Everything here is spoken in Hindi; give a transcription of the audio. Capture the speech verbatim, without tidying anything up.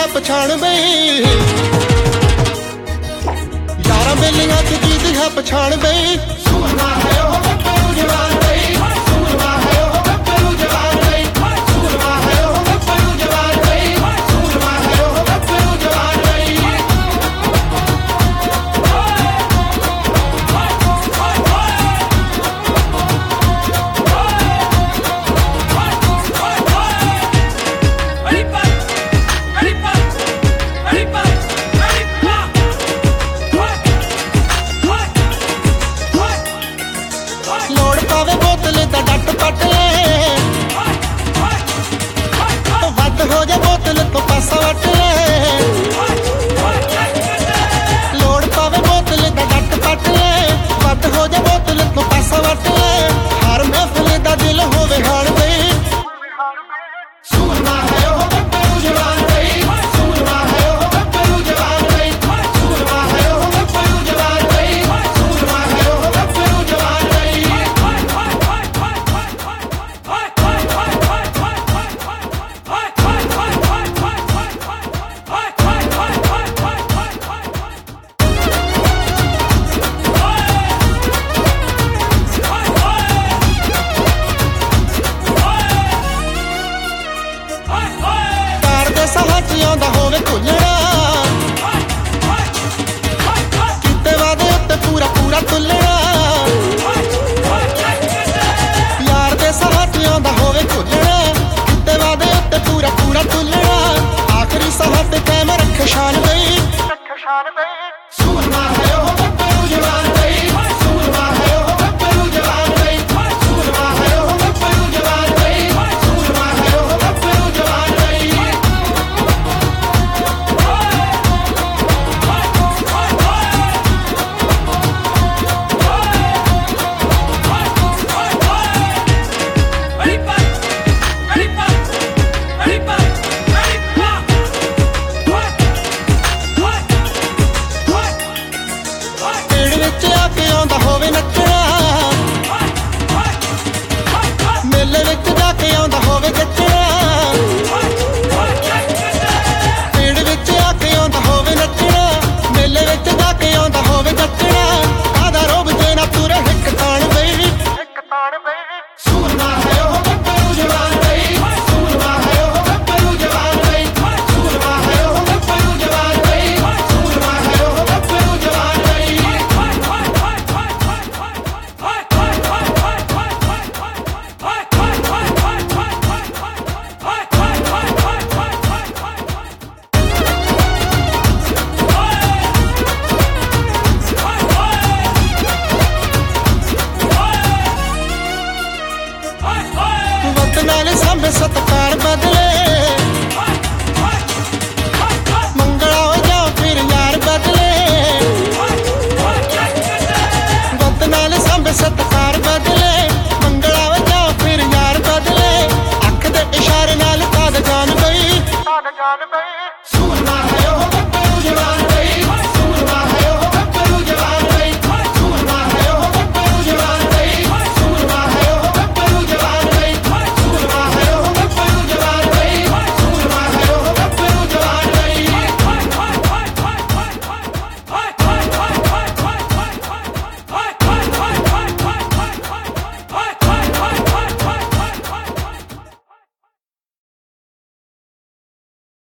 है पछाण बई, यारा बेलियां च कीदी है पछाण बई। सूरमा है ओ गब्बरू जवान बई, सूरमा है ओ गब्बरू जवान बई, सूरमा है ओ गब्बरू जवान बई, सूरमा है ओ गब्बरू जवान बई। लोड़ पावे बोतल दा डट पट ले, वध हो जा बोतल तो पासा वट ले। लोड़ पावे बोतल दा डट पट ले, वध हो जा बोतल तो पासा वट ले। हर महफिल दा दिल होवे हाण बई, सूरमा है ओ गब्बरू जवान बई, सूरमा है ओ गब्बरू जवान बई, सूरमा है ओ गब्बरू जवान बई, सूरमा है ओ गब्बरू जवान बई। ਸਾਹਾਂ ਚ ਆਉਂਦਾ ਹੋਵੇ ਕੁੱਲਣਾ, ਕਿਤੇ ਵਾਦੇ ਉੱਤੇ ਪੂਰਾ ਪੂਰਾ ਤੁੱਲਣਾ। ਯਾਰ ਦੇ ਸਾਹਾਂ ਚ ਆਉਂਦਾ ਹੋਵੇ ਕੁੱਲਣਾ, ਕਿਤੇ ਵਾਦੇ ਉੱਤੇ ਪੂਰਾ ਪੂਰਾ ਤੁੱਲਣਾ। ਆਖਰੀ ਸਾਹਾਂ ਤੇ ਕਾਇਮ ਰੱਖੇ ਸ਼ਾਨ ਬਈ, ਸੂरमा ਹੈ ਉਹ ਗબ્ਬਰੂ ਜਵਾਨ ਬਈ, ਸੂरमा ਹੈ ਉਹ ਗબ્ਬਰੂ ਜਵਾਨ ਬਈ, ਸੂरमा ਹੈ ਉਹ ਗબ્ਬਰੂ ਜਵਾਨ ਬਈ, ਸੂरमा ਹੈ ਉਹ ਗબ્ਬਰੂ ਜਵਾਨ ਬਈ। ਹੋਵੇ ਨੱਚਣਾ, ਮੇਲੇ ਵਿੱਚ ਜਾ ਕੇ ਆਉਂਦਾ ਹੋਵੇ ਜੱਚਣਾ। ਪੀੜ ਵਿੱਚ ਆ ਕੇ ਆਉਂਦਾ ਹੋਵੇ ਨੱਚਣਾ, ਮੇਲੇ ਵਿੱਚ ਜਾ ਕੇ ਆਉਂਦਾ ਹੋਵੇ ਜੱਚਣਾ। ਕਾਹਦਾ ਰੋਬ ਜੇ ਨਾ ਪੂਰੇ ਹਿੱਕ ਤਾਣ ਬਈ, ਸੂरमा ਹੈ ਉਹ ਗબ્ਬਰੂ ਜਵਾਨ ਬਈ, ਸੂरमा ਹੈ ਉਹ ਗબ્ਬਰੂ ਜਵਾਨ ਬਈ, ਸੂरमा ਹੈ ਉਹ ਗબ્ਬਰੂ ਜਵਾਨ ਬਈ, ਸੂरमा ਹੈ ਉਹ ਗબ્ਬਰੂ ਜਵਾਨ ਬਈ। वक्त नाल सामने सत्कार बदले, मंगला हो जाओ फिर यार बदले। वक्त नाल सामने सत्कार बदले, मंगला हो जाओ फिर यार बदले। अख दे इशारे नाल ताद जान बई,